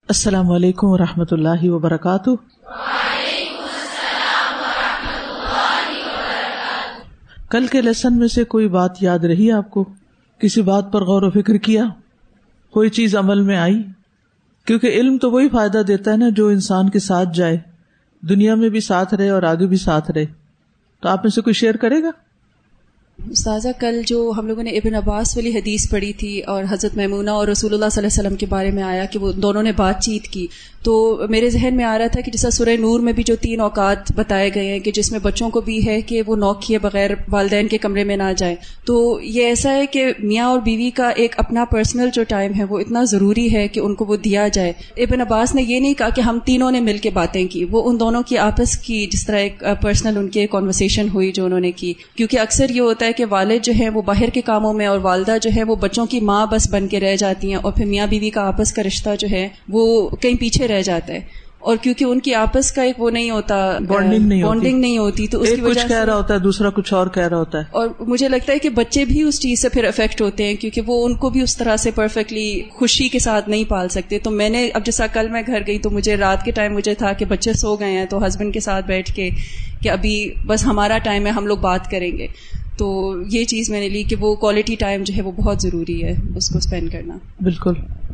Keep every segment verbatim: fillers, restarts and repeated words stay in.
السلام علیکم ورحمۃ اللہ وبرکاتہ. وعلیکم السلام ورحمۃ اللہ وبرکاتہ. کل کے لیسن میں سے کوئی بات یاد رہی آپ کو؟ کسی بات پر غور و فکر کیا؟ کوئی چیز عمل میں آئی؟ کیونکہ علم تو وہی فائدہ دیتا ہے نا جو انسان کے ساتھ جائے، دنیا میں بھی ساتھ رہے اور آگے بھی ساتھ رہے. تو آپ میں سے کوئی شیئر کرے گا؟ استاذہ، کل جو ہم لوگوں نے ابن عباس والی حدیث پڑھی تھی اور حضرت میمونہ اور رسول اللہ صلی اللہ علیہ وسلم کے بارے میں آیا کہ وہ دونوں نے بات چیت کی، تو میرے ذہن میں آ رہا تھا کہ جیسا سورہ نور میں بھی جو تین اوقات بتائے گئے ہیں کہ جس میں بچوں کو بھی ہے کہ وہ نوک کیے بغیر والدین کے کمرے میں نہ جائیں، تو یہ ایسا ہے کہ میاں اور بیوی کا ایک اپنا پرسنل جو ٹائم ہے وہ اتنا ضروری ہے کہ ان کو وہ دیا جائے. ابن عباس نے یہ نہیں کہا کہ ہم تینوں نے مل کے باتیں کی، وہ ان دونوں کی آپس کی جس طرح ایک پرسنل ان کی کانورسیشن ہوئی جو انہوں نے کی. کیونکہ اکثر یہ ہوتا ہے کہ والد جو ہے وہ باہر کے کاموں میں اور والدہ جو ہے وہ بچوں کی ماں بس بن کے رہ جاتی ہیں، اور پھر میاں بیوی کا آپس کا رشتہ جو ہے وہ کہیں پیچھے رہ جاتا ہے. اور کیونکہ ان کی آپس کا ایک وہ نہیں ہوتا، بانڈنگ نہیں ہوتی بانڈنگ نہیں ہوتی تو اس کی وجہ سے کچھ کہہ رہا ہوتا ہے، دوسرا کچھ اور کہہ رہا ہوتا ہے. اور مجھے لگتا ہے کہ بچے بھی اس چیز سے پھر افیکٹ ہوتے ہیں کیونکہ وہ ان کو بھی اس طرح سے پرفیکٹلی خوشی کے ساتھ نہیں پال سکتے. تو میں نے اب جیسا کل میں گھر گئی تو مجھے رات کے ٹائم مجھے تھا کہ بچے سو گئے ہیں تو ہسبینڈ کے ساتھ بیٹھ کے کہ ابھی بس ہمارا ٹائم ہے، ہم لوگ بات کریں گے. تو یہ چیز میں نے لی کہ وہ کوالٹی ٹائم جو ہے وہ بہت ضروری ہے اس کو اسپینڈ کرنا. بالکل.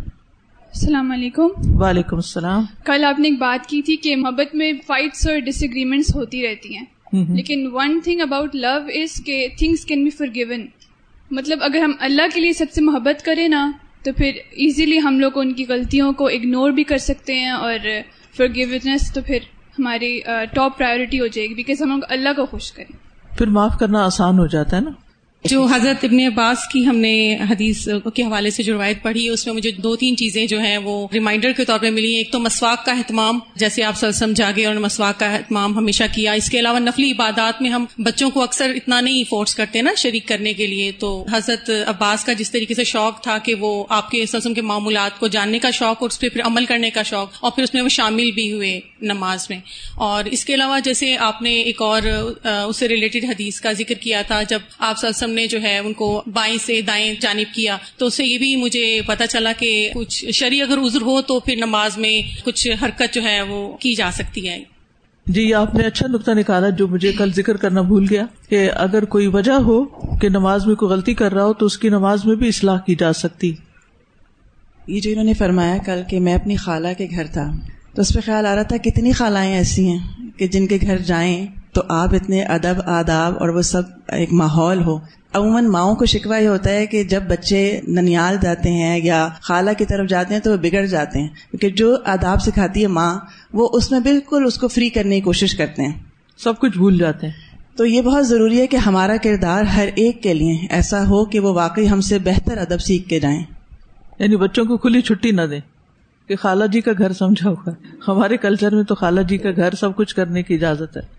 السلام علیکم. وعلیکم السلام. کل آپ نے ایک بات کی تھی کہ محبت میں فائٹس اور ڈس ایگریمنٹس ہوتی رہتی ہیں، لیکن one thing about love is کہ تھنگس کین بی فارگیون. مطلب اگر ہم اللہ کے لیے سب سے محبت کریں نا تو پھر ایزیلی ہم لوگ ان کی غلطیوں کو اگنور بھی کر سکتے ہیں، اور فارگیونیس تو پھر ہماری ٹاپ پرائیورٹی ہو جائے گی بیکاز ہم لوگ اللہ کو خوش کریں. پھر معاف کرنا آسان ہو جاتا ہے نا. جو حضرت ابن عباس کی ہم نے حدیث کے حوالے سے جو روایت پڑھی اس میں مجھے دو تین چیزیں جو ہیں وہ ریمائنڈر کے طور پہ ملی. ایک تو مسواک کا اہتمام، جیسے آپ صلی اللہ علیہ وسلم جاگے اور مسواک کا اہتمام ہمیشہ کیا. اس کے علاوہ نفلی عبادات میں ہم بچوں کو اکثر اتنا نہیں فورس کرتے نا شریک کرنے کے لیے. تو حضرت عباس کا جس طریقے سے شوق تھا کہ وہ آپ کے قسم کے معمولات کو جاننے کا شوق اور اس پہ پھر عمل کرنے کا شوق، اور پھر اس میں وہ شامل بھی ہوئے نماز میں. اور اس کے علاوہ جیسے آپ نے ایک اور اس سے ریلیٹڈ حدیث کا ذکر کیا تھا جب آپ صلی اللہ علیہ وسلم نے جو ہے ان کو بائیں سے دائیں جانب کیا، تو اس سے یہ بھی مجھے پتا چلا کہ کچھ شرعی اگر عذر ہو تو پھر نماز میں کچھ حرکت جو ہے وہ کی جا سکتی ہے. جی آپ نے اچھا نقطہ نکالا جو مجھے کل ذکر کرنا بھول گیا کہ اگر کوئی وجہ ہو کہ نماز میں کوئی غلطی کر رہا ہو تو اس کی نماز میں بھی اصلاح کی جا سکتی. یہ جو انہوں نے فرمایا کل کہ میں اپنی خالہ کے گھر تھا تو اس پہ خیال آ رہا تھا کتنی خالائیں ایسی ہیں کہ جن کے گھر جائیں تو آپ اتنے ادب آداب اور وہ سب ایک ماحول ہو. عموماً ماؤں کو شکوہ یہ ہوتا ہے کہ جب بچے ننیال جاتے ہیں یا خالہ کی طرف جاتے ہیں تو وہ بگڑ جاتے ہیں کیونکہ جو آداب سکھاتی ہے ماں وہ اس میں بالکل اس کو فری کرنے کی کوشش کرتے ہیں، سب کچھ بھول جاتے ہیں. تو یہ بہت ضروری ہے کہ ہمارا کردار ہر ایک کے لیے ایسا ہو کہ وہ واقعی ہم سے بہتر ادب سیکھ کے جائیں. یعنی بچوں کو کھلی چھٹی نہ دیں کہ خالہ جی کا گھر سمجھا ہوا ہے. ہمارے کلچر میں تو خالہ جی کا گھر سب کچھ کرنے کی اجازت ہے.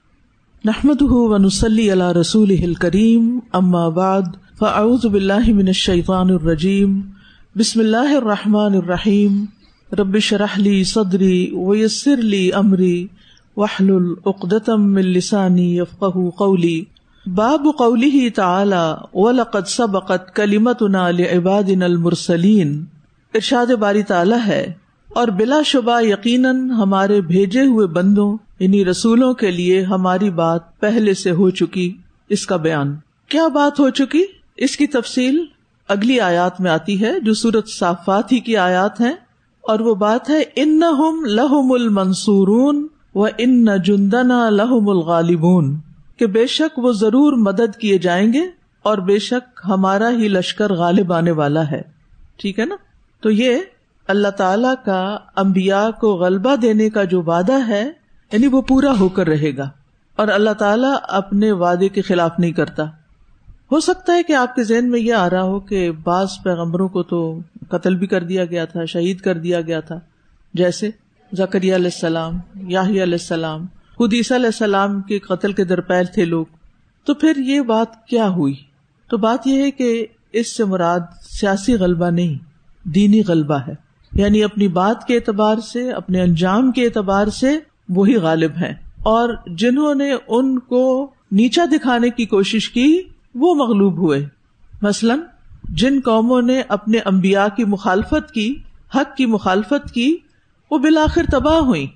نحمده ونصلي على رسوله الكريم اما بعد فاعوذ بالله من الشيطان الرجيم بسم الله الرحمن الرحيم رب اشرح لي صدري ويسر لي امري واحلل عقدة من لساني يفقهوا قولي. باب قوله تعالى ولقد سبقت كلمتنا لعبادنا المرسلين. ارشاد باری تعالی ہے اور بلا شبہ یقیناً ہمارے بھیجے ہوئے بندوں یعنی رسولوں کے لیے ہماری بات پہلے سے ہو چکی. اس کا بیان کیا بات ہو چکی، اس کی تفصیل اگلی آیات میں آتی ہے جو سورۃ صافات ہی کی آیات ہیں، اور وہ بات ہے انہم لہم المنصورون وان جندنا لہم الغالبون، کہ بے شک وہ ضرور مدد کیے جائیں گے اور بے شک ہمارا ہی لشکر غالب آنے والا ہے. ٹھیک ہے نا. تو یہ اللہ تعالی کا انبیاء کو غلبہ دینے کا جو وعدہ ہے یعنی وہ پورا ہو کر رہے گا، اور اللہ تعالیٰ اپنے وعدے کے خلاف نہیں کرتا. ہو سکتا ہے کہ آپ کے ذہن میں یہ آ رہا ہو کہ بعض پیغمبروں کو تو قتل بھی کر دیا گیا تھا، شہید کر دیا گیا تھا، جیسے زکریا علیہ السلام، یحییٰ علیہ السلام، خود عیسیٰ علیہ السلام کے قتل کے درپیل تھے لوگ. تو پھر یہ بات کیا ہوئی؟ تو بات یہ ہے کہ اس سے مراد سیاسی غلبہ نہیں، دینی غلبہ ہے. یعنی اپنی بات کے اعتبار سے، اپنے انجام کے اعتبار سے وہی غالب ہیں، اور جنہوں نے ان کو نیچا دکھانے کی کوشش کی وہ مغلوب ہوئے. مثلا جن قوموں نے اپنے انبیاء کی مخالفت کی حق کی مخالفت کی وہ بالآخر تباہ ہوئی،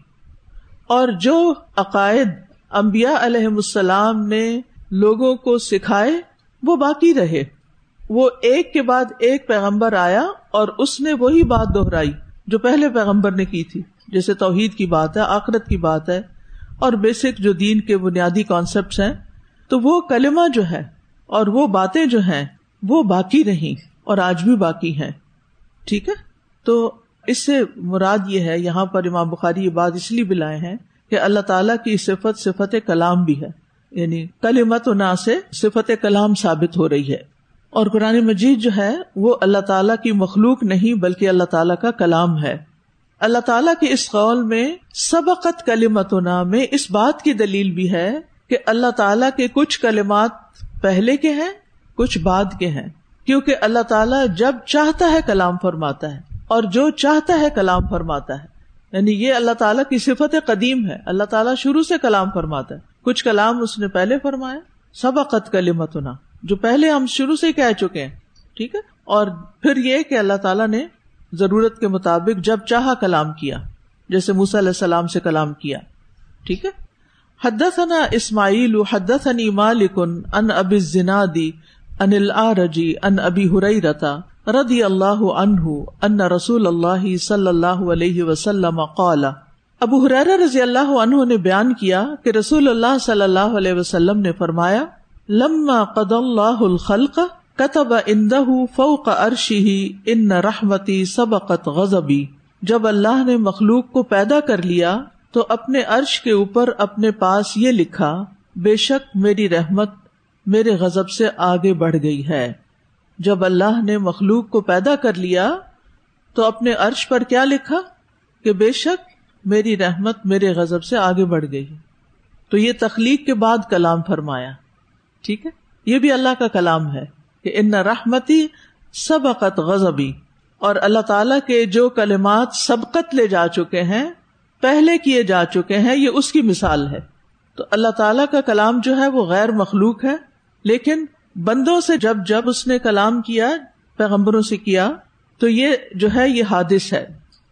اور جو عقائد انبیاء علیہم السلام نے لوگوں کو سکھائے وہ باقی رہے. وہ ایک کے بعد ایک پیغمبر آیا اور اس نے وہی بات دہرائی جو پہلے پیغمبر نے کی تھی، جیسے توحید کی بات ہے، آخرت کی بات ہے، اور بیسک جو دین کے بنیادی کانسیپٹس ہیں. تو وہ کلمہ جو ہے اور وہ باتیں جو ہیں وہ باقی رہیں اور آج بھی باقی ہیں. ٹھیک ہے، تو اس سے مراد یہ ہے، یہاں پر امام بخاری یہ بات اس لیے بھی لائے ہیں کہ اللہ تعالیٰ کی صفت صفت کلام بھی ہے، یعنی کلمتنا سے صفت کلام ثابت ہو رہی ہے. اور قرآن مجید جو ہے وہ اللہ تعالیٰ کی مخلوق نہیں بلکہ اللہ تعالیٰ کا کلام ہے. اللہ تعالیٰ کے اس قول میں سبقت کلمتنا میں اس بات کی دلیل بھی ہے کہ اللہ تعالیٰ کے کچھ کلمات پہلے کے ہیں، کچھ بعد کے ہیں، کیونکہ اللہ تعالیٰ جب چاہتا ہے کلام فرماتا ہے اور جو چاہتا ہے کلام فرماتا ہے. یعنی یہ اللہ تعالیٰ کی صفت قدیم ہے، اللہ تعالیٰ شروع سے کلام فرماتا ہے. کچھ کلام اس نے پہلے فرمایا، سبقت کلمتنا، جو پہلے ہم شروع سے کہہ چکے ہیں. ٹھیک ہے، اور پھر یہ کہ اللہ تعالیٰ نے ضرورت کے مطابق جب چاہا کلام کیا، جیسے موسیٰ علیہ السلام سے کلام کیا. ٹھیک ہے. حدثنا اسماعیل حدثنی مالک عن ابی الزناد عن الاعرج عن ابی ہریرہ رضی اللہ عنہ ان رسول اللہ صلی اللہ علیہ وسلم قال. ابو ہریرہ رضی اللہ عنہ نے بیان کیا کہ رسول اللہ صلی اللہ علیہ وسلم نے فرمایا، لما قضى اللہ الخلق كتب عنده فوق عرشہ ان رحمتی سبقت غضبی. جب اللہ نے مخلوق کو پیدا کر لیا تو اپنے عرش کے اوپر اپنے پاس یہ لکھا، بے شک میری رحمت میرے غضب سے آگے بڑھ گئی ہے. جب اللہ نے مخلوق کو پیدا کر لیا تو اپنے عرش پر کیا لکھا کہ بے شک میری رحمت میرے غضب سے آگے بڑھ گئی. تو یہ تخلیق کے بعد کلام فرمایا. ٹھیک ہے، یہ بھی اللہ کا کلام ہے کہ ان رحمتی سبقت غضبی، اور اللہ تعالیٰ کے جو کلمات سبقت لے جا چکے ہیں، پہلے کیے جا چکے ہیں، یہ اس کی مثال ہے. تو اللہ تعالیٰ کا کلام جو ہے وہ غیر مخلوق ہے، لیکن بندوں سے جب جب اس نے کلام کیا، پیغمبروں سے کیا، تو یہ جو ہے یہ حادث ہے.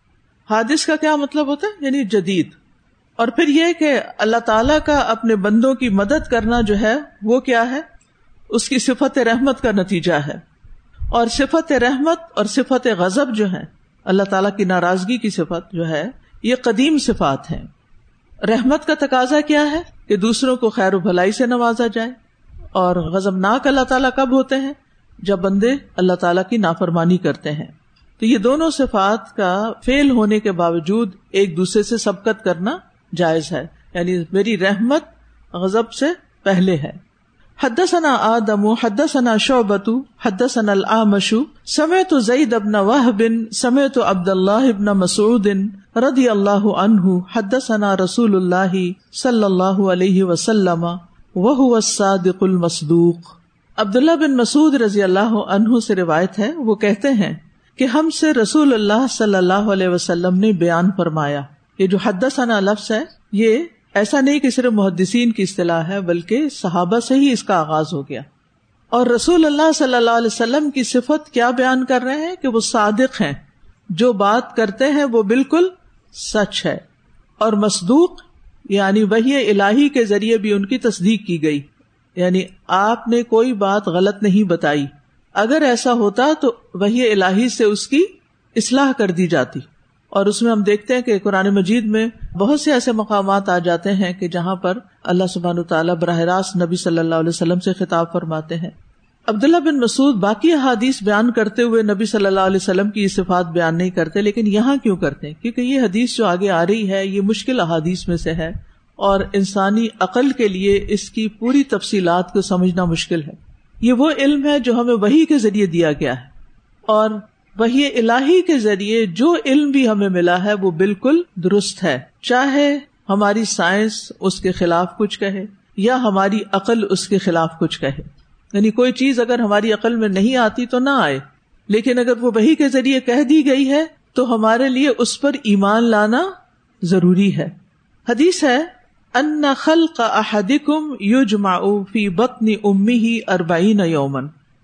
حادث کا کیا مطلب ہوتا ہے؟ یعنی جدید. اور پھر یہ کہ اللہ تعالیٰ کا اپنے بندوں کی مدد کرنا جو ہے وہ کیا ہے؟ اس کی صفت رحمت کا نتیجہ ہے. اور صفت رحمت اور صفت غضب جو ہے، اللہ تعالیٰ کی ناراضگی کی صفت جو ہے، یہ قدیم صفات ہیں. رحمت کا تقاضا کیا ہے کہ دوسروں کو خیر و بھلائی سے نوازا جائے، اور غضبناک اللہ تعالیٰ کب ہوتے ہیں؟ جب بندے اللہ تعالیٰ کی نافرمانی کرتے ہیں. تو یہ دونوں صفات کا فیل ہونے کے باوجود ایک دوسرے سے سبقت کرنا جائز ہے، یعنی میری رحمت غضب سے پہلے ہے. حدثنا آدم حدثنا شعبۃ حدثنا الأعمش سمعت زید بن وهب سمعت عبد الله بن مسعود رضی اللہ عنہ حدثنا رسول اللہ صلی اللہ علیہ وسلم وهو الصادق المصدوق. عبداللہ بن مسعود رضی اللہ عنہ سے روایت ہے، وہ کہتے ہیں کہ ہم سے رسول اللہ صلی اللہ علیہ وسلم نے بیان فرمایا. یہ جو حدثنا لفظ ہے یہ ایسا نہیں کہ صرف محدثین کی اصطلاح ہے، بلکہ صحابہ سے ہی اس کا آغاز ہو گیا. اور رسول اللہ صلی اللہ علیہ وسلم کی صفت کیا بیان کر رہے ہیں کہ وہ صادق ہیں، جو بات کرتے ہیں وہ بالکل سچ ہے. اور مصدوق یعنی وحی الہی کے ذریعے بھی ان کی تصدیق کی گئی، یعنی آپ نے کوئی بات غلط نہیں بتائی. اگر ایسا ہوتا تو وحی الہی سے اس کی اصلاح کر دی جاتی. اور اس میں ہم دیکھتے ہیں کہ قرآن مجید میں بہت سے ایسے مقامات آ جاتے ہیں کہ جہاں پر اللہ سبحانہ وتعالیٰ براہ راست نبی صلی اللہ علیہ وسلم سے خطاب فرماتے ہیں. عبداللہ بن مسعود باقی احادیث بیان کرتے ہوئے نبی صلی اللہ علیہ وسلم کی یہ صفات بیان نہیں کرتے، لیکن یہاں کیوں کرتے ہیں؟ کیونکہ یہ حدیث جو آگے آ رہی ہے یہ مشکل احادیث میں سے ہے، اور انسانی عقل کے لیے اس کی پوری تفصیلات کو سمجھنا مشکل ہے. یہ وہ علم ہے جو ہمیں وحی کے ذریعے دیا گیا ہے، اور وحی الہی کے ذریعے جو علم بھی ہمیں ملا ہے وہ بالکل درست ہے، چاہے ہماری سائنس اس کے خلاف کچھ کہے یا ہماری عقل اس کے خلاف کچھ کہے. یعنی کوئی چیز اگر ہماری عقل میں نہیں آتی تو نہ آئے، لیکن اگر وہ وحی کے ذریعے کہہ دی گئی ہے تو ہمارے لیے اس پر ایمان لانا ضروری ہے. حدیث ہے، ان خلق احدکم یجمع فی بطن امہ اربعین یوما،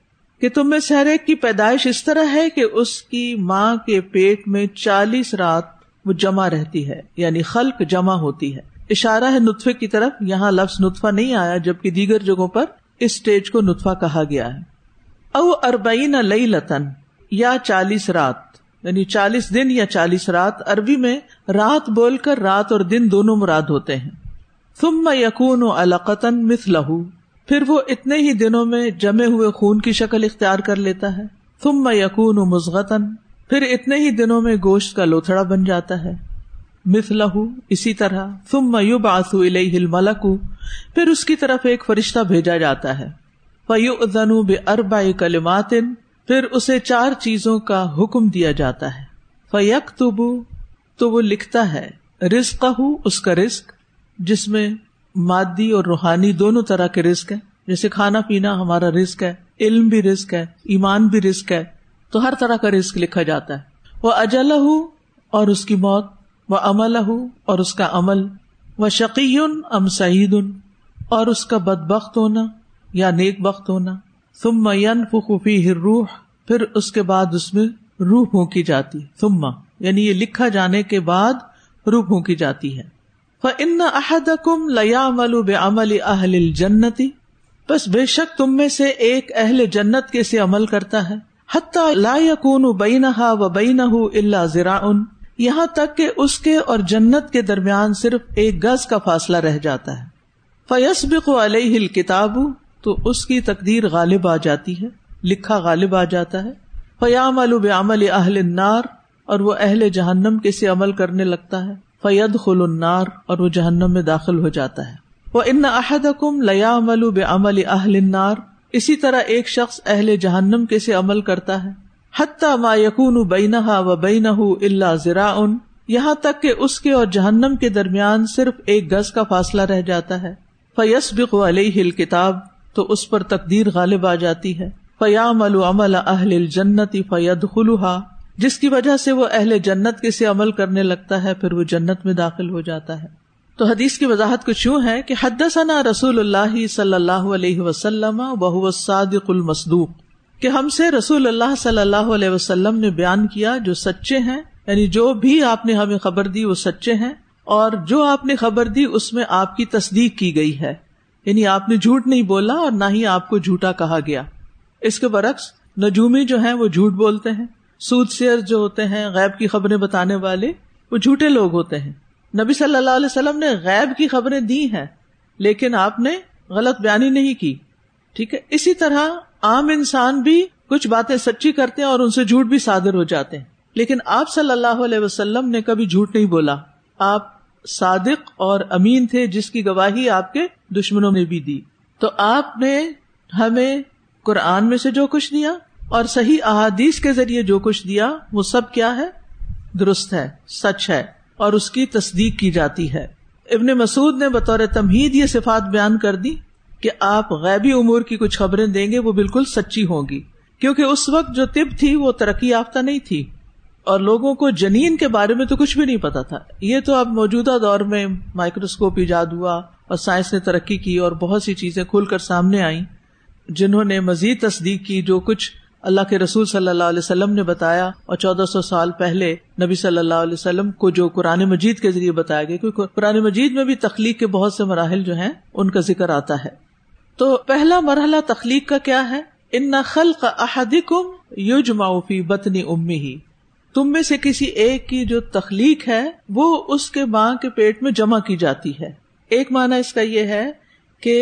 کہ تم میں سے ہر ایک کی پیدائش اس طرح ہے کہ اس کی ماں کے پیٹ میں چالیس رات وہ جمع رہتی ہے، یعنی خلق جمع ہوتی ہے. اشارہ ہے نطفے کی طرف، یہاں لفظ نطفہ نہیں آیا جبکہ دیگر جگہوں پر اس سٹیج کو نطفہ کہا گیا ہے. او اربعین لیلتن، یا چالیس رات، یعنی چالیس دن یا چالیس رات. عربی میں رات بول کر رات اور دن دونوں مراد ہوتے ہیں. ثم یکون علقۃ مثلہ، پھر وہ اتنے ہی دنوں میں جمے ہوئے خون کی شکل اختیار کر لیتا ہے. ثم یکون مضغۃ، پھر اتنے ہی دنوں میں گوشت کا لوتھڑا بن جاتا ہے. مثلہ، اسی طرح. ثم یبعث الیہ الملک، پھر اس کی طرف ایک فرشتہ بھیجا جاتا ہے. فیؤذن باربع کلمات، پھر اسے چار چیزوں کا حکم دیا جاتا ہے. فیکتب، تو وہ لکھتا ہے. رزقہ، اس کا رزق، جس میں مادی اور روحانی دونوں طرح کے رزق ہے. جیسے کھانا پینا ہمارا رزق ہے، علم بھی رزق ہے، ایمان بھی رزق ہے، تو ہر طرح کا رزق لکھا جاتا ہے. وہ اجلہ، اور اس کی موت. وہ عملہ، اور اس کا عمل. وہ شقی ام سعید، اور اس کا بدبخت ہونا یا نیک بخت ہونا. ثم ينفخ فیہ الروح، پھر اس کے بعد اس میں روح پھونکی جاتی. ثم یعنی یہ لکھا جانے کے بعد روح پھونکی جاتی ہے. فَإِنَّ أَحَدَكُمْ لَيَعْمَلُ بِعَمَلِ أَهْلِ الْجَنَّةِ، بس بے شک تم میں سے ایک اہل جنت کے سے عمل کرتا ہے. حَتَّى لَا يَكُونُ بَيْنَهَا وَبَيْنَهُ إِلَّا ذِرَاعٌ، یہاں تک کہ اس کے اور جنت کے درمیان صرف ایک گز کا فاصلہ رہ جاتا ہے. فَيَسْبِقُ عَلَيْهِ الْكِتَابُ، تو اس کی تقدیر غالب آ جاتی ہے، لکھا غالب آ جاتا ہے. فَيَعْمَلُ بِعَمَلِ أَهْلِ النَّارِ، اور وہ اہل جہنم کے سے عمل کرنے لگتا ہے. فَيَدْخُلُ النَّارِ، اور وہ جہنم میں داخل ہو جاتا ہے. وَإِنَّ أَحَدَكُمْ لَيَعْمَلُ بِعَمَلِ أَهْلِ النَّارِ، اسی طرح ایک شخص اہل جہنم کے سے عمل کرتا ہے. حَتَّى مَا يَكُونُ بَيْنَهَا وَبَيْنَهُ إِلَّا ذِرَاعٌ، یہاں تک کہ اس کے اور جہنم کے درمیان صرف ایک گز کا فاصلہ رہ جاتا ہے. فَيَسْبِقُ عَلَيْهِ الْكِتَابُ، تو اس پر تقدیر غالب آ جاتی ہے. فَيَعْمَلُ عَمَلَ أَهْلِ الْجَنَّةِ فَيَدْخُلُهَا، جس کی وجہ سے وہ اہل جنت کے سے عمل کرنے لگتا ہے، پھر وہ جنت میں داخل ہو جاتا ہے. تو حدیث کی وضاحت کچھ یوں ہے کہ حدثنا رسول اللہ صلی اللہ علیہ وسلم وهو الصادق المصدوق، کہ ہم سے رسول اللہ صلی اللہ علیہ وسلم نے بیان کیا جو سچے ہیں، یعنی جو بھی آپ نے ہمیں خبر دی وہ سچے ہیں، اور جو آپ نے خبر دی اس میں آپ کی تصدیق کی گئی ہے، یعنی آپ نے جھوٹ نہیں بولا اور نہ ہی آپ کو جھوٹا کہا گیا. اس کے برعکس نجومی جو ہیں وہ جھوٹ بولتے ہیں، سود سیر جو ہوتے ہیں، غیب کی خبریں بتانے والے، وہ جھوٹے لوگ ہوتے ہیں. نبی صلی اللہ علیہ وسلم نے غیب کی خبریں دی ہیں لیکن آپ نے غلط بیانی نہیں کی. ٹھیک ہے، اسی طرح عام انسان بھی کچھ باتیں سچی کرتے ہیں اور ان سے جھوٹ بھی صادر ہو جاتے ہیں، لیکن آپ صلی اللہ علیہ وسلم نے کبھی جھوٹ نہیں بولا. آپ صادق اور امین تھے، جس کی گواہی آپ کے دشمنوں نے بھی دی. تو آپ نے ہمیں قرآن میں سے جو کچھ دیا اور صحیح احادیث کے ذریعے جو کچھ دیا وہ سب کیا ہے؟ درست ہے، سچ ہے، اور اس کی تصدیق کی جاتی ہے. ابن مسعود نے بطور تمہید یہ صفات بیان کر دی کہ آپ غیبی امور کی کچھ خبریں دیں گے وہ بالکل سچی ہوں گی، کیونکہ اس وقت جو طب تھی وہ ترقی یافتہ نہیں تھی اور لوگوں کو جنین کے بارے میں تو کچھ بھی نہیں پتا تھا. یہ تو اب موجودہ دور میں مائکروسکوپ ایجاد ہوا اور سائنس نے ترقی کی اور بہت سی چیزیں کھل کر سامنے آئیں جنہوں نے مزید تصدیق کی جو کچھ اللہ کے رسول صلی اللہ علیہ وسلم نے بتایا اور چودہ سو سال پہلے نبی صلی اللہ علیہ وسلم کو جو قرآن مجید کے ذریعے بتایا گیا، کیونکہ قرآن مجید میں بھی تخلیق کے بہت سے مراحل جو ہیں ان کا ذکر آتا ہے. تو پہلا مرحلہ تخلیق کا کیا ہے؟ ان خلق احدکم یجمع فی بطن امہ، تم میں سے کسی ایک کی جو تخلیق ہے وہ اس کے ماں کے پیٹ میں جمع کی جاتی ہے. ایک معنی اس کا یہ ہے کہ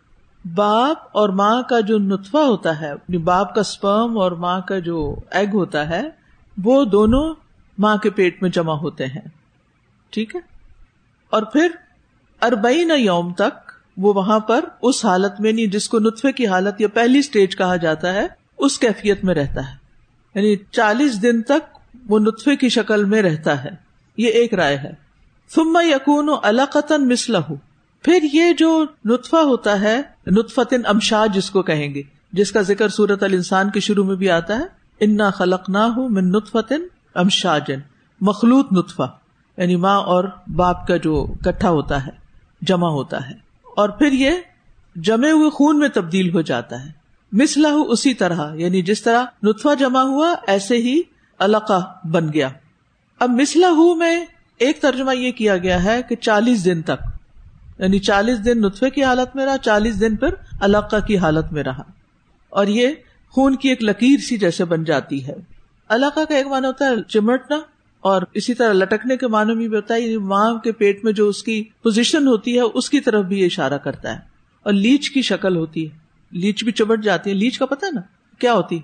باپ اور ماں کا جو نطفہ ہوتا ہے، باپ کا سپرم اور ماں کا جو ایگ ہوتا ہے، وہ دونوں ماں کے پیٹ میں جمع ہوتے ہیں. ٹھیک ہے، اور پھر اربعین یوم تک وہ وہاں پر اس حالت میں نہیں جس کو نطفے کی حالت یا پہلی سٹیج کہا جاتا ہے، اس کیفیت میں رہتا ہے، یعنی چالیس دن تک وہ نطفے کی شکل میں رہتا ہے. یہ ایک رائے ہے. ثم یکون علقۃ مثلہ، پھر یہ جو نطفہ ہوتا ہے، نطفۃ امشاج جس کو کہیں گے، جس کا ذکر سورۃ الانسان کے شروع میں بھی آتا ہے، انا خلقناہ من نطفۃ امشاج، مخلوط نطفہ، یعنی ماں اور باپ کا جو اکٹھا ہوتا ہے، جمع ہوتا ہے، اور پھر یہ جمے ہوئے خون میں تبدیل ہو جاتا ہے. مثلہ اسی طرح، یعنی جس طرح نطفہ جمع ہوا ایسے ہی علقہ بن گیا. اب مثلہ میں ایک ترجمہ یہ کیا گیا ہے کہ چالیس دن تک، یعنی چالیس دن نطفے کی حالت میں رہا، چالیس دن پھر علقہ کی حالت میں رہا، اور یہ خون کی ایک لکیر سی جیسے بن جاتی ہے. علقہ کا ایک معنی ہوتا ہے چمٹنا، اور اسی طرح لٹکنے کے معنی میں بھی ہوتا ہے، یعنی ماں کے پیٹ میں جو اس کی پوزیشن ہوتی ہے اس کی طرف بھی یہ اشارہ کرتا ہے. اور لیچ کی شکل ہوتی ہے، لیچ بھی چمٹ جاتی ہے. لیچ کا پتہ ہے نا کیا ہوتی؟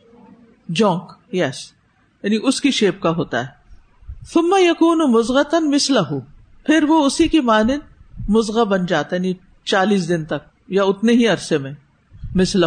جونک، یس، یعنی اس کی شیپ کا ہوتا ہے. ثم یکون مضغۃ مثلہ، پھر وہ اسی کی مانند مضغہ بن جاتا ہے، یعنی چالیس دن تک یا اتنے ہی عرصے میں. مثلہ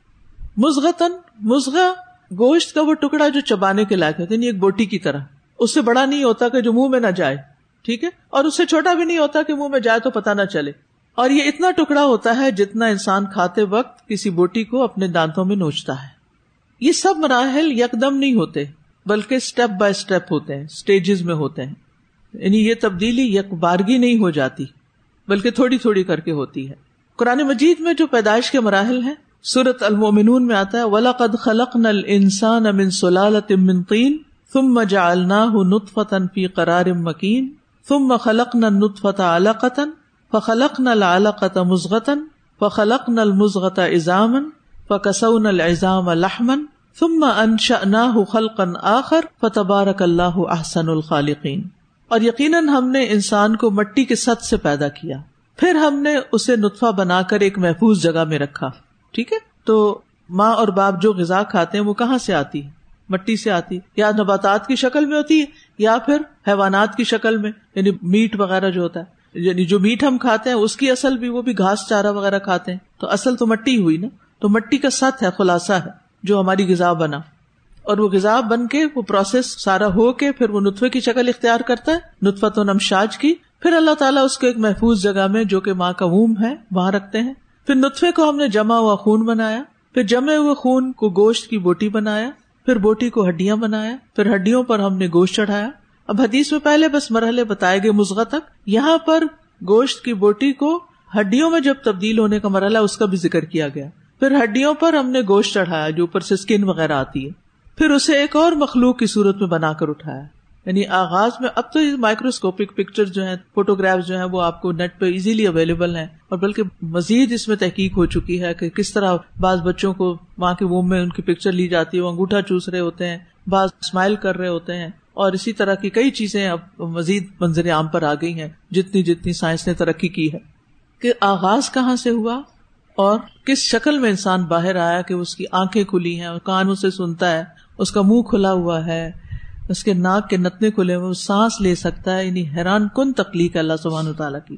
مضغۃ، مضغہ گوشت کا وہ ٹکڑا جو چبانے کے لائق ہوتا ہے، یعنی ایک بوٹی کی طرح. اس سے بڑا نہیں ہوتا کہ جو منہ میں نہ جائے، ٹھیک ہے، اور اس سے چھوٹا بھی نہیں ہوتا کہ منہ میں جائے تو پتہ نہ چلے. اور یہ اتنا ٹکڑا ہوتا ہے جتنا انسان کھاتے وقت کسی بوٹی کو اپنے دانتوں میں نوچتا ہے. یہ سب مراحل یکدم نہیں ہوتے بلکہ سٹیپ بائی سٹیپ ہوتے ہیں، سٹیجز میں ہوتے ہیں. یعنی یہ تبدیلی یک بارگی نہیں ہو جاتی بلکہ تھوڑی تھوڑی کر کے ہوتی ہے. قرآن مجید میں جو پیدائش کے مراحل ہیں، سورۃ المؤمنون میں آتا ہے وَلَقَدْ خَلَقْنَا الْإِنسَانَ مِنْ صُلَالَةٍ مِّن طِينٍ ثُمَّ جَعَلْنَاهُ نُطْفَةً فِي قَرَارٍ مَّكِينٍ ثُمَّ خَلَقْنَا النُّطْفَةَ عَلَقَةً فَخَلَقْنَا الْعَلَقَةَ مُضْغَةً فَخَلَقْنَا الْمُضْغَةَ عِظَامًا فَكَسَوْنَا الْعِظَامَ لَحْمًا ثُمَّ أَنشَأْنَاهُ خَلْقًا آخَرَ فَتَبَارَكَ اللَّهُ أَحْسَنُ الْخَالِقِينَ. اور یقیناً ہم نے انسان کو مٹی کے سط سے پیدا کیا، پھر ہم نے اسے نطفہ بنا کر ایک محفوظ جگہ میں رکھا. ٹھیک ہے، تو ماں اور باپ جو غذا کھاتے ہیں وہ کہاں سے آتی ہے؟ مٹی سے آتی، یا نباتات کی شکل میں ہوتی ہے یا پھر حیوانات کی شکل میں، یعنی میٹ وغیرہ جو ہوتا ہے، یعنی جو میٹ ہم کھاتے ہیں اس کی اصل بھی وہ بھی گھاس چارہ وغیرہ کھاتے ہیں، تو اصل تو مٹی ہوئی نا. تو مٹی کا سط ہے، خلاصہ ہے جو ہماری غذا بنا، اور وہ غذا بن کے وہ پروسیس سارا ہو کے پھر وہ نطفے کی شکل اختیار کرتا ہے، نطفۃ امشاج کی. پھر اللہ تعالیٰ اس کو ایک محفوظ جگہ میں جو کہ ماں کا ووم ہے وہاں رکھتے ہیں. پھر نطفے کو ہم نے جمع ہوا خون بنایا، پھر جمے ہوئے خون کو گوشت کی بوٹی بنایا، پھر بوٹی کو ہڈیاں بنایا، پھر ہڈیوں پر ہم نے گوشت چڑھایا. اب حدیث میں پہلے بس مرحلے بتائے گئے مضغہ تک، یہاں پر گوشت کی بوٹی کو ہڈیوں میں جب تبدیل ہونے کا مرحلہ اس کا بھی ذکر کیا گیا. پھر ہڈیوں پر ہم نے گوشت چڑھایا جو اوپر سے اسکن وغیرہ آتی ہے، پھر اسے ایک اور مخلوق کی صورت میں بنا کر اٹھایا. یعنی آغاز میں اب تو مائکروسکوپک پکچر جو ہیں، فوٹوگرافز جو ہیں وہ آپ کو نیٹ پہ ایزیلی اویلیبل ہیں، اور بلکہ مزید اس میں تحقیق ہو چکی ہے کہ کس طرح بعض بچوں کو ماں کے ووم میں ان کی پکچر لی جاتی ہے، وہ انگوٹھا چوس رہے ہوتے ہیں، بعض اسمائل کر رہے ہوتے ہیں، اور اسی طرح کی کئی چیزیں اب مزید منظر عام پر آ گئی ہیں جتنی جتنی سائنس نے ترقی کی ہے. کہ آغاز کہاں سے ہوا اور کس شکل میں انسان باہر آیا، کہ اس کی آنکھیں کھلی ہیں، کانوں سے سنتا ہے، اس کا منہ کھلا ہوا ہے، اس کے ناک کے نتنے کھلے ہوئے، وہ سانس لے سکتا ہے. یعنی حیران کن تخلیق ہے اللہ سبحانہ وتعالیٰ کی.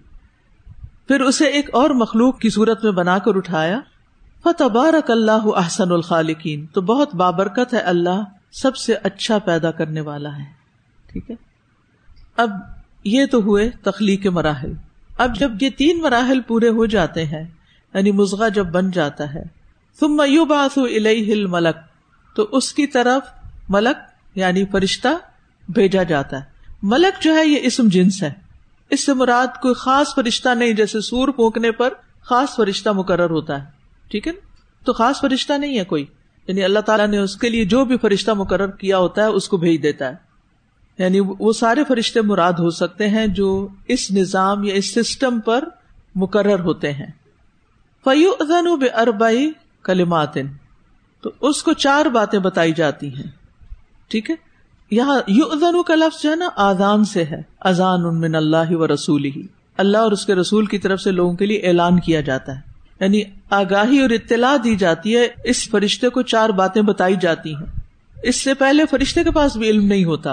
پھر اسے ایک اور مخلوق کی صورت میں بنا کر اٹھایا. فتبارک اللہ احسن الخالقین، تو بہت بابرکت ہے اللہ، سب سے اچھا پیدا کرنے والا ہے. ٹھیک ہے، اب یہ تو ہوئے تخلیق کے مراحل. اب جب یہ تین مراحل پورے ہو جاتے ہیں، یعنی مضغہ جب بن جاتا ہے، ثم یبعث الیہ الملک، تو اس کی طرف ملک یعنی فرشتہ بھیجا جاتا ہے. ملک جو ہے یہ اسم جنس ہے، اس سے مراد کوئی خاص فرشتہ نہیں، جیسے سور پھونکنے پر خاص فرشتہ مقرر ہوتا ہے. ٹھیک ہے، تو خاص فرشتہ نہیں ہے کوئی، یعنی اللہ تعالیٰ نے اس کے لیے جو بھی فرشتہ مقرر کیا ہوتا ہے اس کو بھیج دیتا ہے. یعنی وہ سارے فرشتے مراد ہو سکتے ہیں جو اس نظام یا اس سسٹم پر مقرر ہوتے ہیں. فَيُؤْذَنُ بِأَرْبَعِ كَلِمَاتٍ، تو اس کو چار باتیں بتائی جاتی ہیں. ٹھیک ہے، یہاں یؤذن کا لفظ جو ہے نا آذان سے ہے، اذان من اللہ و رسولہ، اللہ اور اس کے رسول کی طرف سے لوگوں کے لیے اعلان کیا جاتا ہے، یعنی آگاہی اور اطلاع دی جاتی ہے. اس فرشتے کو چار باتیں بتائی جاتی ہیں. اس سے پہلے فرشتے کے پاس بھی علم نہیں ہوتا،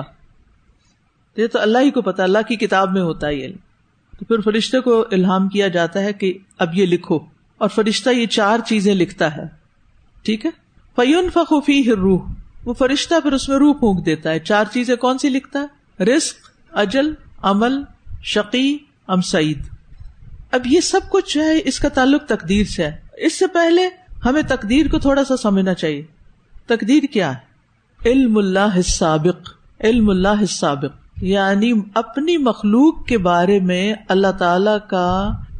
یہ تو اللہ ہی کو پتا، اللہ کی کتاب میں ہوتا ہے علم. تو پھر فرشتے کو الہام کیا جاتا ہے کہ اب یہ لکھو، اور فرشتہ یہ چار چیزیں لکھتا ہے. ٹھیک ہے، فَيُنْفَخُ فِيهِ الرُّوحُ، وہ فرشتہ پھر اس میں روح پھونک دیتا ہے. چار چیزیں کون سی لکھتا ہے؟ رزق، اجل، عمل، شقی ام سعید. اب یہ سب کچھ جو ہے اس کا تعلق تقدیر سے ہے. اس سے پہلے ہمیں تقدیر کو تھوڑا سا سمجھنا چاہیے. تقدیر کیا ہے؟ علم اللہ السابق، علم اللہ السابق، یعنی اپنی مخلوق کے بارے میں اللہ تعالی کا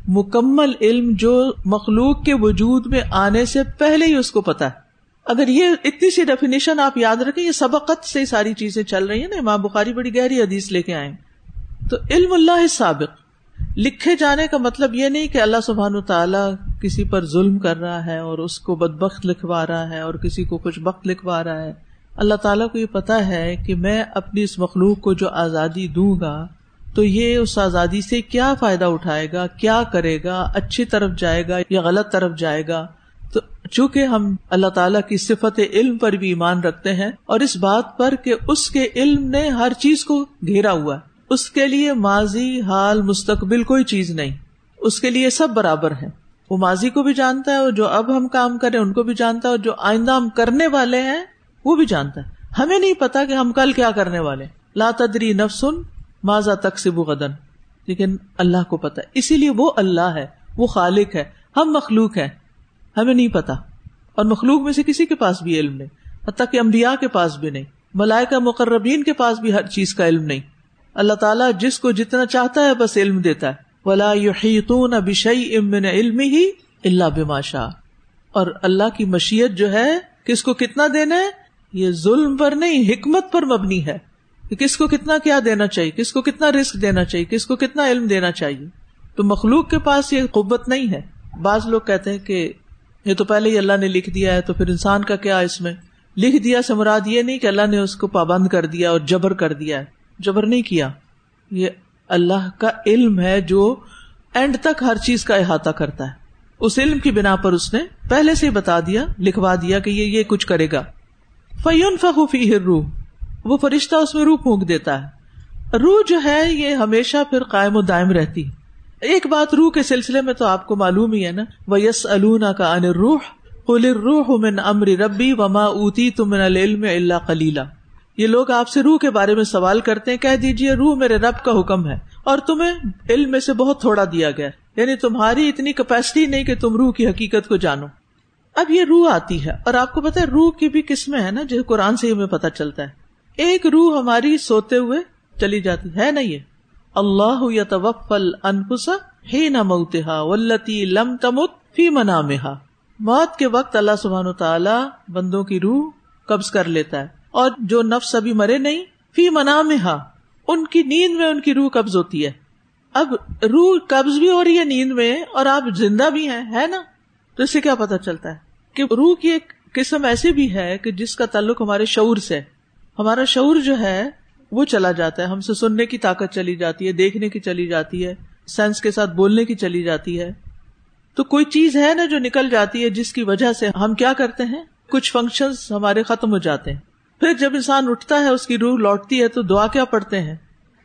مکمل علم جو مخلوق کے وجود میں آنے سے پہلے ہی اس کو پتا ہے. اگر یہ اتنی سی ڈیفینیشن آپ یاد رکھیں, یہ سبقت سے ساری چیزیں چل رہی ہیں نا. امام بخاری بڑی گہری حدیث لے کے آئے. تو علم اللہ سابق لکھے جانے کا مطلب یہ نہیں کہ اللہ سبحانہ وتعالی کسی پر ظلم کر رہا ہے اور اس کو بدبخت لکھوا رہا ہے اور کسی کو خوش بخت لکھوا رہا ہے. اللہ تعالیٰ کو یہ پتا ہے کہ میں اپنی اس مخلوق کو جو آزادی دوں گا تو یہ اس آزادی سے کیا فائدہ اٹھائے گا, کیا کرے گا, اچھی طرف جائے گا یا غلط طرف جائے گا. تو چونکہ ہم اللہ تعالیٰ کی صفت علم پر بھی ایمان رکھتے ہیں اور اس بات پر کہ اس کے علم نے ہر چیز کو گھیرا ہوا ہے, اس کے لیے ماضی, حال, مستقبل کوئی چیز نہیں, اس کے لیے سب برابر ہیں. وہ ماضی کو بھی جانتا ہے اور جو اب ہم کام کریں ان کو بھی جانتا ہے اور جو آئندہ ہم کرنے والے ہیں وہ بھی جانتا ہے. ہمیں نہیں پتا کہ ہم کل کیا کرنے والے. لا تدری نفس ماذا تکسب غدا, لیکن اللہ کو پتا ہے. اسی لیے وہ اللہ ہے, وہ خالق ہے, ہم مخلوق ہیں, ہمیں نہیں پتا. اور مخلوق میں سے کسی کے پاس بھی علم نہیں, حتیٰ کہ انبیاء کے پاس بھی نہیں, ملائکہ مقربین کے پاس بھی ہر چیز کا علم نہیں. اللہ تعالیٰ جس کو جتنا چاہتا ہے بس علم دیتا ہے. ولا یحیطون بشیء من علمہ الا بما شاء. اور اللہ کی مشیت جو ہے کس کو کتنا دینا ہے, یہ ظلم پر نہیں, حکمت پر مبنی ہے کہ کس کو کتنا کیا دینا چاہیے, کس کو کتنا رزق دینا چاہیے, کس کو کتنا علم دینا چاہیے. تو مخلوق کے پاس یہ قوت نہیں ہے. بعض لوگ کہتے ہیں کہ یہ تو پہلے ہی اللہ نے لکھ دیا ہے تو پھر انسان کا کیا اس میں. لکھ دیا سے مراد یہ نہیں کہ اللہ نے اس کو پابند کر دیا اور جبر کر دیا ہے, جبر نہیں کیا. یہ اللہ کا علم ہے جو اینڈ تک ہر چیز کا احاطہ کرتا ہے. اس علم کی بنا پر اس نے پہلے سے ہی بتا دیا, لکھوا دیا کہ یہ یہ کچھ کرے گا. فَيُنْفَخُ فِيهِ الرُّوحُ, وہ فرشتہ اس میں روح پھونک دیتا ہے. روح جو ہے یہ ہمیشہ پھر قائم و دائم رہتی. ایک بات روح کے سلسلے میں تو آپ کو معلوم ہی ہے نا, وَيَسْأَلُونَكَ عَنِ الرُّوحِ قُلِ الرُّوحُ مِنْ أَمْرِ رَبِّي وَمَا أُوتِيتُم مِنَ الْعِلْمِ إِلَّا قَلِيلًا. یہ لوگ آپ سے روح کے بارے میں سوال کرتے ہیں, کہہ دیجئے روح میرے رب کا حکم ہے اور تمہیں علم میں سے بہت تھوڑا دیا گیا, یعنی تمہاری اتنی کیپیسٹی نہیں کہ تم روح کی حقیقت کو جانو. اب یہ روح آتی ہے اور آپ کو پتا ہے روح کی بھی قسمیں ہیں نا, جو قرآن سے ہمیں پتا چلتا ہے. ایک روح ہماری سوتے ہوئے چلی جاتی ہے نا, یہ اللہ یتوفی الانفس حین موتہا واللتی لم تمت فی منامہا. موت کے وقت اللہ سبحانہ وتعالی بندوں کی روح قبض کر لیتا ہے, اور جو نفس ابھی مرے نہیں فی منامہا, ان کی نیند میں ان کی روح قبض ہوتی ہے. اب روح قبض بھی ہو رہی ہے نیند میں اور آپ زندہ بھی ہیں, ہے نا. تو اس سے کیا پتا چلتا ہے کہ روح کی ایک قسم ایسی بھی ہے کہ جس کا تعلق ہمارے شعور سے. ہمارا شعور جو ہے وہ چلا جاتا ہے, ہم سے سننے کی طاقت چلی جاتی ہے, دیکھنے کی چلی جاتی ہے, سینس کے ساتھ بولنے کی چلی جاتی ہے. تو کوئی چیز ہے نا جو نکل جاتی ہے جس کی وجہ سے ہم کیا کرتے ہیں, کچھ فنکشنز ہمارے ختم ہو جاتے ہیں. پھر جب انسان اٹھتا ہے اس کی روح لوٹتی ہے تو دعا کیا پڑھتے ہیں,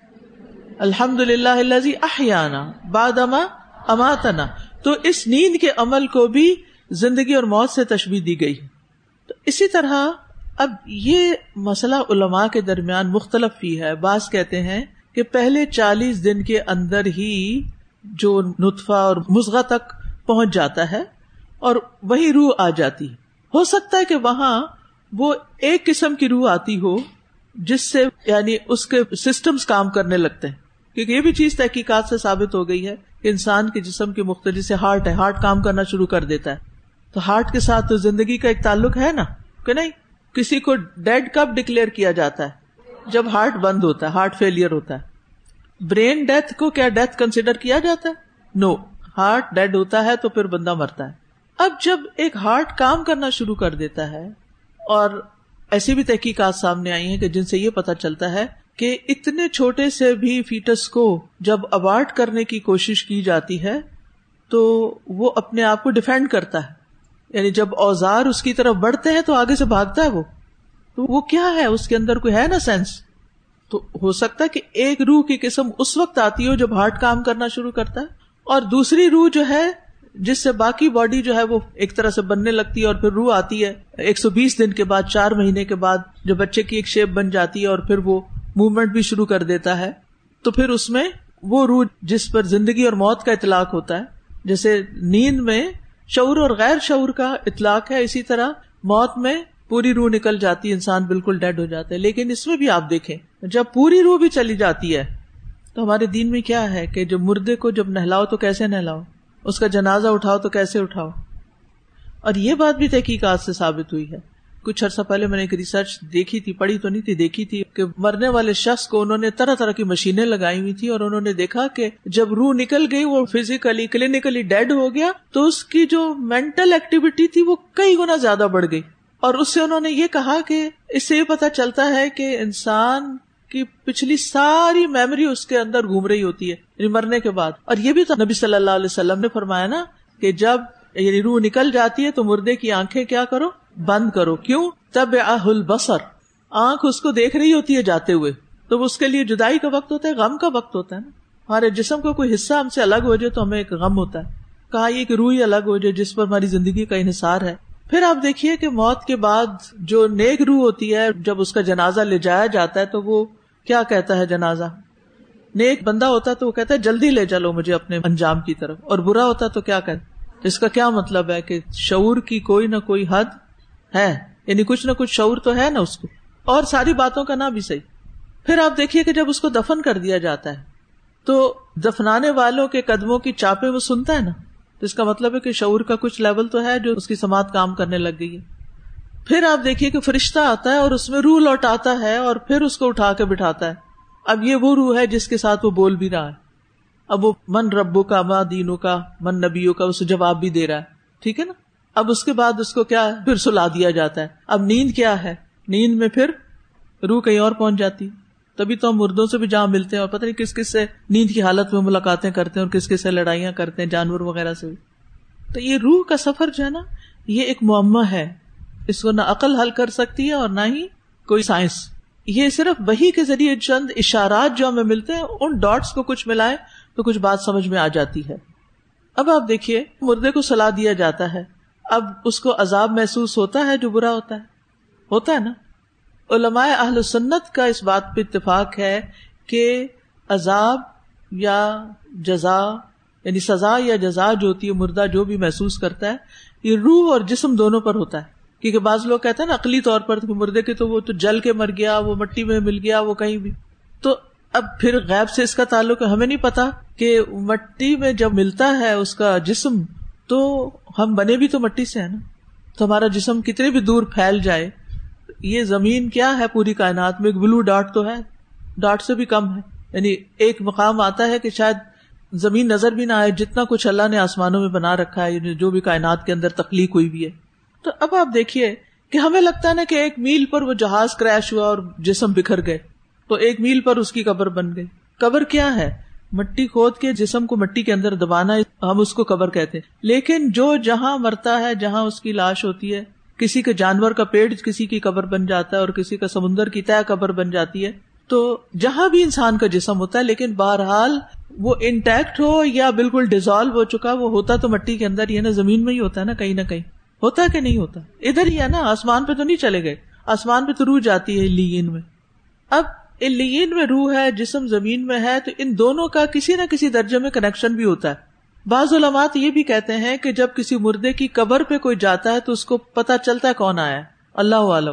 الحمدللہ الذی احیانا بعد ما اماتنا. تو اس نیند کے عمل کو بھی زندگی اور موت سے تشبیہ دی گئی. تو اسی طرح اب یہ مسئلہ علماء کے درمیان مختلف ہی ہے. بعض کہتے ہیں کہ پہلے چالیس دن کے اندر ہی جو نطفہ اور مضغہ تک پہنچ جاتا ہے اور وہی روح آ جاتی. ہو سکتا ہے کہ وہاں وہ ایک قسم کی روح آتی ہو جس سے یعنی اس کے سسٹمز کام کرنے لگتے ہیں, کیونکہ یہ بھی چیز تحقیقات سے ثابت ہو گئی ہے کہ انسان کے جسم کے مختلف سے ہارٹ ہے, ہارٹ کام کرنا شروع کر دیتا ہے. تو ہارٹ کے ساتھ تو زندگی کا ایک تعلق ہے نا, کہ نہیں. کسی کو ڈیڈ کب ڈکلیئر کیا جاتا ہے, جب ہارٹ بند ہوتا ہے, ہارٹ فیلئر ہوتا ہے. برین ڈیتھ کو کیا ڈیتھ کنسیڈر کیا جاتا ہے؟ نو. ہارٹ ڈیڈ ہوتا ہے تو پھر بندہ مرتا ہے. اب جب ایک ہارٹ کام کرنا شروع کر دیتا ہے, اور ایسی بھی تحقیقات سامنے آئی ہیں کہ جن سے یہ پتا چلتا ہے کہ اتنے چھوٹے سے بھی فیٹس کو جب ابارٹ کرنے کی کوشش کی جاتی ہے تو وہ اپنے آپ کو ڈیفینڈ کرتا ہے, یعنی جب اوزار اس کی طرف بڑھتے ہیں تو آگے سے بھاگتا ہے. وہ تو وہ کیا ہے, اس کے اندر کوئی ہے نا سینس. تو ہو سکتا ہے کہ ایک روح کی قسم اس وقت آتی ہو جب ہارٹ کام کرنا شروع کرتا ہے, اور دوسری روح جو ہے جس سے باقی باڈی جو ہے وہ ایک طرح سے بننے لگتی ہے, اور پھر روح آتی ہے ایک سو بیس دن کے بعد, چار مہینے کے بعد, جو بچے کی ایک شیپ بن جاتی ہے اور پھر وہ موومنٹ بھی شروع کر دیتا ہے. تو پھر اس میں وہ روح جس پر زندگی اور موت کا اطلاق ہوتا ہے, جیسے نیند میں شعور اور غیر شعور کا اطلاق ہے, اسی طرح موت میں پوری روح نکل جاتی ہے, انسان بالکل ڈیڈ ہو جاتا ہے. لیکن اس میں بھی آپ دیکھیں جب پوری روح بھی چلی جاتی ہے تو ہمارے دین میں کیا ہے کہ جب مردے کو جب نہلاؤ تو کیسے نہلاؤ، اس کا جنازہ اٹھاؤ تو کیسے اٹھاؤ. اور یہ بات بھی تحقیقات سے ثابت ہوئی ہے. کچھ عرصہ پہلے میں نے ایک ریسرچ دیکھی تھی، پڑھی تو نہیں تھی، دیکھی تھی کہ مرنے والے شخص کو انہوں نے طرح طرح کی مشینیں لگائی ہوئی تھی، اور انہوں نے دیکھا کہ جب روح نکل گئی، وہ فزیکلی کلینکلی ڈیڈ ہو گیا، تو اس کی جو مینٹل ایکٹیویٹی تھی وہ کئی گنا زیادہ بڑھ گئی. اور اس سے انہوں نے یہ کہا کہ اس سے یہ پتا چلتا ہے کہ انسان کی پچھلی ساری میموری اس کے اندر گھوم رہی ہوتی ہے یعنی مرنے کے بعد. اور یہ بھی تو نبی صلی اللہ علیہ وسلم نے فرمایا نا کہ جب یعنی روح نکل جاتی ہے تو مردے کی آنکھیں کیا کرو، بند کرو. کیوں؟ تبعہ البصر، آنکھ اس کو دیکھ رہی ہوتی ہے جاتے ہوئے، تو اس کے لیے جدائی کا وقت ہوتا ہے، غم کا وقت ہوتا ہے نا. ہمارے جسم کا کوئی حصہ ہم سے الگ ہو جائے تو ہمیں ایک غم ہوتا ہے. کہا یہ کہ روح ہی الگ ہو جائے جس پر ہماری زندگی کا انحصار ہے. پھر آپ دیکھیے کہ موت کے بعد جو نیک روح ہوتی ہے، جب اس کا جنازہ لے جایا جاتا ہے تو وہ کیا کہتا ہے؟ جنازہ نیک بندہ ہوتا ہے تو وہ کہتا ہے جلدی لے چلو مجھے اپنے انجام کی طرف، اور برا ہوتا ہے تو کیا کہتا؟ اس کا کیا مطلب ہے کہ شعور کی کوئی نہ کوئی حد ہے، یعنی کچھ نہ کچھ شعور تو ہے نا اس کو، اور ساری باتوں کا نہ بھی صحیح. پھر آپ دیکھیے کہ جب اس کو دفن کر دیا جاتا ہے تو دفنانے والوں کے قدموں کی چاپیں وہ سنتا ہے نا، تو اس کا مطلب ہے کہ شعور کا کچھ لیول تو ہے جو اس کی سماعت کام کرنے لگ گئی ہے. پھر آپ دیکھیے کہ فرشتہ آتا ہے اور اس میں روح لوٹاتا ہے اور پھر اس کو اٹھا کے بٹھاتا ہے. اب یہ وہ روح ہے جس کے ساتھ وہ بول بھی رہا ہے. اب وہ من ربو کا، ما دینو کا، من نبیوں کا، اسے جواب بھی دے رہا ہے، ٹھیک ہے نا. اب اس کے بعد اس کو کیا ہے؟ پھر سلا دیا جاتا ہے. اب نیند کیا ہے؟ نیند میں پھر روح کہیں اور پہنچ جاتی. تبھی تو ہم مردوں سے بھی جہاں ملتے ہیں اور پتہ نہیں کس کس سے نیند کی حالت میں ملاقاتیں کرتے ہیں اور کس کس سے لڑائیاں کرتے ہیں، جانور وغیرہ سے بھی. تو یہ روح کا سفر جو ہے نا، یہ ایک معمہ ہے، اس کو نہ عقل حل کر سکتی ہے اور نہ ہی کوئی سائنس. یہ صرف وحی کے ذریعے چند اشارات جو ہمیں ملتے ہیں، ان ڈاٹس کو کچھ ملائے تو کچھ بات سمجھ میں آ جاتی ہے. اب آپ دیکھیے مردے کو سلا دیا جاتا ہے، اب اس کو عذاب محسوس ہوتا ہے جو برا ہوتا ہے ہوتا ہے نا. علماء اہل سنت کا اس بات پہ اتفاق ہے کہ عذاب یا جزا یعنی سزا یا جزا جو ہوتی ہے مردہ جو بھی محسوس کرتا ہے، یہ روح اور جسم دونوں پر ہوتا ہے. کیونکہ بعض لوگ کہتے ہیں نا عقلی طور پر مردے کے تو وہ تو جل کے مر گیا، وہ مٹی میں مل گیا، وہ کہیں بھی. تو اب پھر غیب سے اس کا تعلق ہے، ہمیں نہیں پتا کہ مٹی میں جب ملتا ہے اس کا جسم تو ہم بنے بھی تو مٹی سے ہے نا. تو ہمارا جسم کتنے بھی دور پھیل جائے، یہ زمین کیا ہے پوری کائنات میں ایک بلو ڈاٹ تو ہے، ڈاٹ سے بھی کم ہے. یعنی ایک مقام آتا ہے کہ شاید زمین نظر بھی نہ آئے، جتنا کچھ اللہ نے آسمانوں میں بنا رکھا ہے، یعنی جو بھی کائنات کے اندر تخلیق ہوئی بھی ہے. تو اب آپ دیکھیے کہ ہمیں لگتا ہے نا کہ ایک میل پر وہ جہاز کریش ہوا اور جسم بکھر گئے، تو ایک میل پر اس کی قبر بن گئی. قبر کیا ہے؟ مٹی کھود کے جسم کو مٹی کے اندر دبانا، ہم اس کو قبر کہتے ہیں. لیکن جو جہاں مرتا ہے، جہاں اس کی لاش ہوتی ہے، کسی کے جانور کا پیڑ کسی کی قبر بن جاتا ہے اور کسی کا سمندر کی تہہ قبر بن جاتی ہے. تو جہاں بھی انسان کا جسم ہوتا ہے، لیکن بہرحال وہ انٹیکٹ ہو یا بالکل ڈیزالو ہو چکا، وہ ہوتا تو مٹی کے اندر ہی ہے نا، زمین میں ہی ہوتا ہے نا، کہیں نہ کہیں ہوتا ہے کہ نہیں ہوتا، ادھر ہی ہے نا. آسمان پہ تو نہیں چلے گئے، آسمان پہ تو روح جاتی ہے علیین میں. اب علیین میں روح ہے، جسم زمین میں ہے، تو ان دونوں کا کسی نہ کسی درجے میں کنیکشن بھی ہوتا ہے. بعض علماء یہ بھی کہتے ہیں کہ جب کسی مردے کی قبر پہ کوئی جاتا ہے تو اس کو پتہ چلتا ہے کون آیا ہے، اللہ عالم.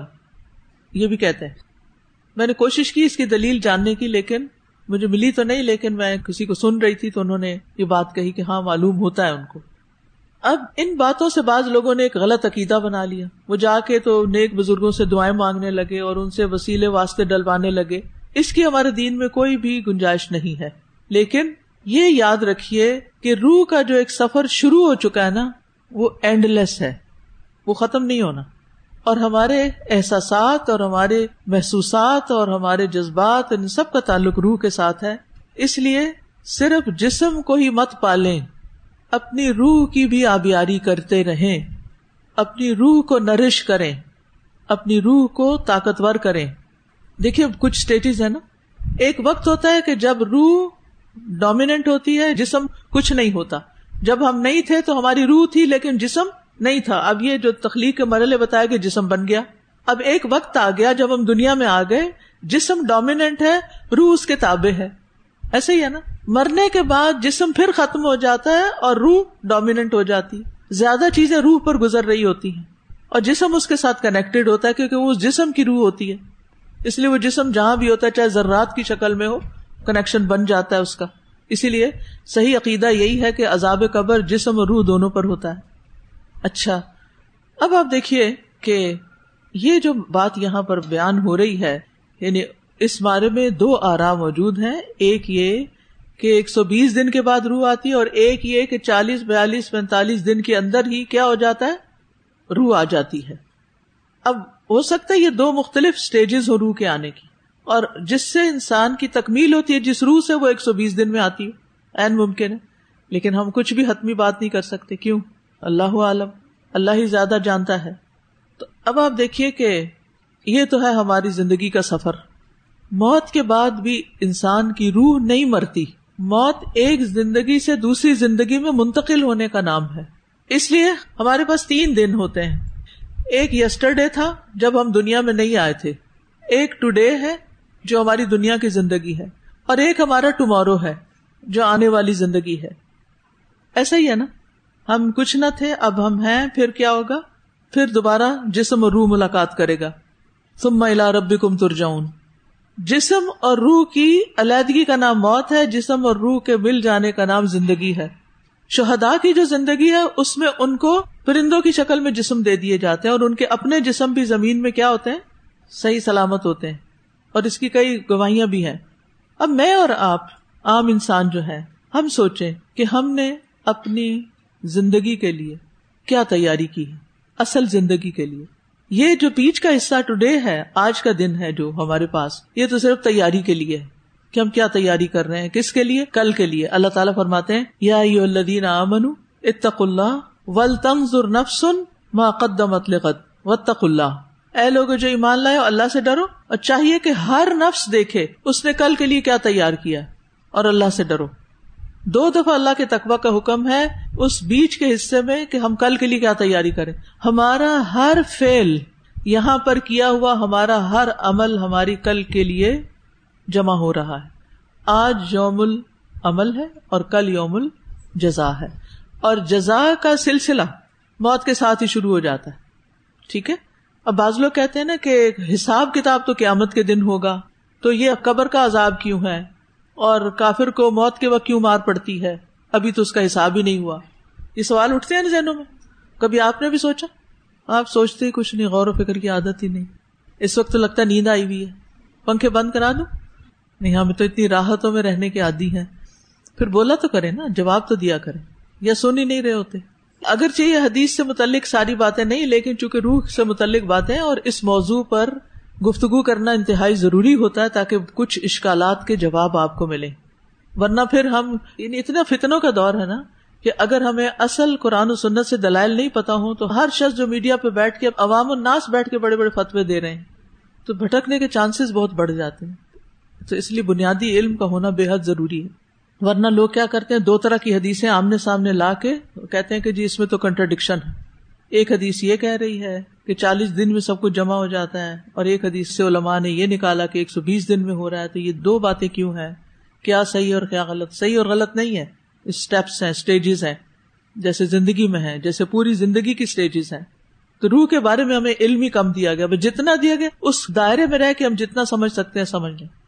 یہ بھی کہتے ہیں. میں نے کوشش کی اس کی دلیل جاننے کی، لیکن مجھے ملی تو نہیں. لیکن میں کسی کو سن رہی تھی تو انہوں نے یہ بات کہی کہ ہاں معلوم ہوتا ہے ان کو. اب ان باتوں سے بعض لوگوں نے ایک غلط عقیدہ بنا لیا. وہ جا کے تو نیک بزرگوں سے دعائیں مانگنے لگے اور ان سے وسیلے واسطے ڈلوانے لگے. اس کی ہمارے دین میں کوئی بھی گنجائش نہیں ہے. لیکن یہ یاد رکھیے کہ روح کا جو ایک سفر شروع ہو چکا ہے نا، وہ اینڈ لیس ہے، وہ ختم نہیں ہونا. اور ہمارے احساسات اور ہمارے محسوسات اور ہمارے جذبات، ان سب کا تعلق روح کے ساتھ ہے. اس لیے صرف جسم کو ہی مت پالیں، اپنی روح کی بھی آبیاری کرتے رہیں، اپنی روح کو نرش کریں، اپنی روح کو طاقتور کریں. دیکھیے کچھ سٹیجز ہے نا. ایک وقت ہوتا ہے کہ جب روح ڈومیننٹ ہوتی ہے، جسم کچھ نہیں ہوتا. جب ہم نہیں تھے تو ہماری روح تھی لیکن جسم نہیں تھا. اب یہ جو تخلیق کے مرحلے بتایا کہ جسم بن گیا. اب ایک وقت آ گیا جب ہم دنیا میں آ گئے، جسم ڈومیننٹ ہے، روح اس کے تابع ہے. ایسے ہی ہے نا. مرنے کے بعد جسم پھر ختم ہو جاتا ہے اور روح ڈومیننٹ ہو جاتی. زیادہ چیزیں روح پر گزر رہی ہوتی ہیں اور جسم اس کے ساتھ کنیکٹڈ ہوتا ہے کیونکہ وہ اس جسم کی روح ہوتی ہے. اس لیے وہ جسم جہاں بھی ہوتا ہے، چاہے ذرات کی شکل میں ہو، کنیکشن بن جاتا ہے اس کا. اسی لیے صحیح عقیدہ یہی ہے کہ عذاب قبر جسم اور روح دونوں پر ہوتا ہے. اچھا اب آپ دیکھیے کہ یہ جو بات یہاں پر بیان ہو رہی ہے، یعنی اس بارے میں دو آراء موجود ہیں. ایک یہ کہ ایک سو بیس دن کے بعد روح آتی ہے، اور ایک یہ کہ چالیس بیالیس پینتالیس دن کے اندر ہی کیا ہو جاتا ہے، روح آ جاتی ہے. اب ہو سکتا ہے یہ دو مختلف سٹیجز ہو روح کے آنے کی، اور جس سے انسان کی تکمیل ہوتی ہے جس روح سے وہ ایک سو بیس دن میں آتی ہے، عین ممکن ہے. لیکن ہم کچھ بھی حتمی بات نہیں کر سکتے. کیوں؟ اللہ عالم، اللہ ہی زیادہ جانتا ہے. تو اب آپ دیکھیے کہ یہ تو ہے ہماری زندگی کا سفر. موت کے بعد بھی انسان کی روح نہیں مرتی. موت ایک زندگی سے دوسری زندگی میں منتقل ہونے کا نام ہے. اس لیے ہمارے پاس تین دن ہوتے ہیں. ایک یسٹرڈے تھا جب ہم دنیا میں نہیں آئے تھے، ایک ٹوڈے ہے جو ہماری دنیا کی زندگی ہے، اور ایک ہمارا ٹمارو ہے جو آنے والی زندگی ہے. ایسا ہی ہے نا، ہم کچھ نہ تھے، اب ہم ہیں، پھر کیا ہوگا؟ پھر دوبارہ جسم اور روح ملاقات کرے گا. ثم الی ربکم ترجعون. جسم اور روح کی علیحدگی کا نام موت ہے، جسم اور روح کے مل جانے کا نام زندگی ہے. شہداء کی جو زندگی ہے اس میں ان کو پرندوں کی شکل میں جسم دے دیے جاتے ہیں، اور ان کے اپنے جسم بھی زمین میں کیا ہوتے ہیں؟ صحیح سلامت ہوتے ہیں. اور اس کی کئی گواہیاں بھی ہیں. اب میں اور آپ عام انسان جو ہے، ہم سوچیں کہ ہم نے اپنی زندگی کے لیے کیا تیاری کی ہے، اصل زندگی کے لیے. یہ جو بیچ کا حصہ ٹوڈے ہے، آج کا دن ہے جو ہمارے پاس، یہ تو صرف تیاری کے لیے ہے کہ ہم کیا تیاری کر رہے ہیں، کس کے لیے؟ کل کے لیے. اللہ تعالیٰ فرماتے ہیں یا ایھا الذین آمنوا اتقوا اللہ ولتنظر نفس ما قدمت لغد واتقوا اللہ. اے لوگو جو ایمان لائے ہو، اللہ سے ڈرو، اور چاہیے کہ ہر نفس دیکھے اس نے کل کے لیے کیا تیار کیا، اور اللہ سے ڈرو. دو دفعہ اللہ کے تقوی کا حکم ہے اس بیچ کے حصے میں کہ ہم کل کے لیے کیا تیاری کریں. ہمارا ہر فعل یہاں پر کیا ہوا، ہمارا ہر عمل ہماری کل کے لیے جمع ہو رہا ہے. آج یوم العمل ہے اور کل یوم الجزا ہے، اور جزا کا سلسلہ موت کے ساتھ ہی شروع ہو جاتا ہے. ٹھیک ہے. اب بعض لوگ کہتے ہیں نا کہ حساب کتاب تو قیامت کے دن ہوگا، تو یہ قبر کا عذاب کیوں ہے، اور کافر کو موت کے وقت کیوں مار پڑتی ہے، ابھی تو اس کا حساب ہی نہیں ہوا. یہ سوال اٹھتے ہیں نا ذہنوں میں. کبھی آپ نے بھی سوچا؟ آپ سوچتے ہی کچھ نہیں، غور و فکر کی عادت ہی نہیں. اس وقت تو لگتا ہے نیند آئی ہوئی ہے، پنکھے بند کرا دوں. نہیں، ہم تو اتنی راحتوں میں رہنے کے عادی ہیں. پھر بولا تو کریں نا، جواب تو دیا کریں، یا سن ہی نہیں رہے ہوتے. اگرچہ یہ حدیث سے متعلق ساری باتیں نہیں، لیکن چونکہ روح سے متعلق باتیں اور اس موضوع پر گفتگو کرنا انتہائی ضروری ہوتا ہے تاکہ کچھ اشکالات کے جواب آپ کو ملیں. ورنہ پھر ہم یعنی اتنا فتنوں کا دور ہے نا کہ اگر ہمیں اصل قرآن و سنت سے دلائل نہیں پتا ہوں تو ہر شخص جو میڈیا پہ بیٹھ کے عوام الناس بیٹھ کے بڑے بڑے فتوے دے رہے ہیں تو بھٹکنے کے چانسز بہت بڑھ جاتے ہیں. تو اس لیے بنیادی علم کا ہونا بے حد ضروری ہے. ورنہ لوگ کیا کرتے ہیں، دو طرح کی حدیثیں آمنے سامنے لا کے کہتے ہیں کہ جی اس میں تو کنٹرڈکشن ہے. ایک حدیث یہ کہہ رہی ہے کہ چالیس دن میں سب کچھ جمع ہو جاتا ہے، اور ایک حدیث سے علماء نے یہ نکالا کہ ایک سو بیس دن میں ہو رہا ہے. تو یہ دو باتیں کیوں ہیں، کیا صحیح اور کیا غلط؟ صحیح اور غلط نہیں ہے، اسٹیپس ہیں، سٹیجز ہیں، جیسے زندگی میں ہیں، جیسے پوری زندگی کی سٹیجز ہیں. تو روح کے بارے میں ہمیں علم ہی کم دیا گیا، جتنا دیا گیا اس دائرے میں رہ کے ہم جتنا سمجھ سکتے ہیں سمجھ لیں.